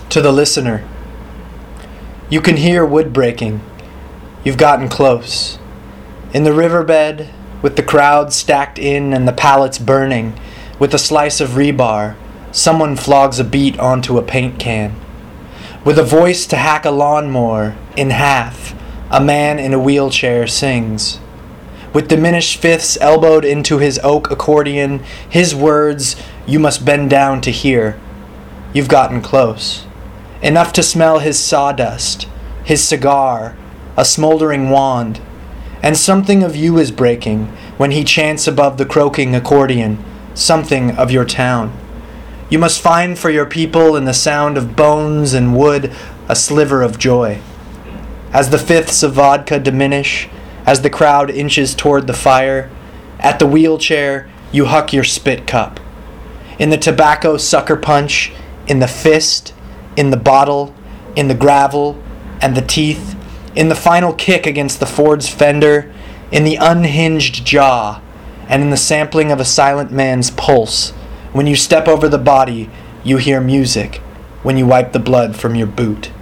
To the listener, you can hear wood breaking. You've gotten close. In the riverbed, with the crowd stacked in and the pallets burning, with a slice of rebar, someone flogs a beat onto a paint can. With a voice to hack a lawnmower in half, a man in a wheelchair sings. With diminished fifths elbowed into his oak accordion, his words you must bend down to hear. You've gotten close. Enough to smell his sawdust, his cigar, a smoldering wand, and something of you is breaking when he chants above the croaking accordion, something of your town. You must find for your people in the sound of bones and wood a sliver of joy. As the fifths of vodka diminish, as the crowd inches toward the fire, at the wheelchair you huck your spit cup. In the tobacco sucker punch, in the fist, in the bottle, in the gravel, and the teeth, in the final kick against the Ford's fender, in the unhinged jaw, and in the sampling of a silent man's pulse. When you step over the body, you hear music. When you wipe the blood from your boot.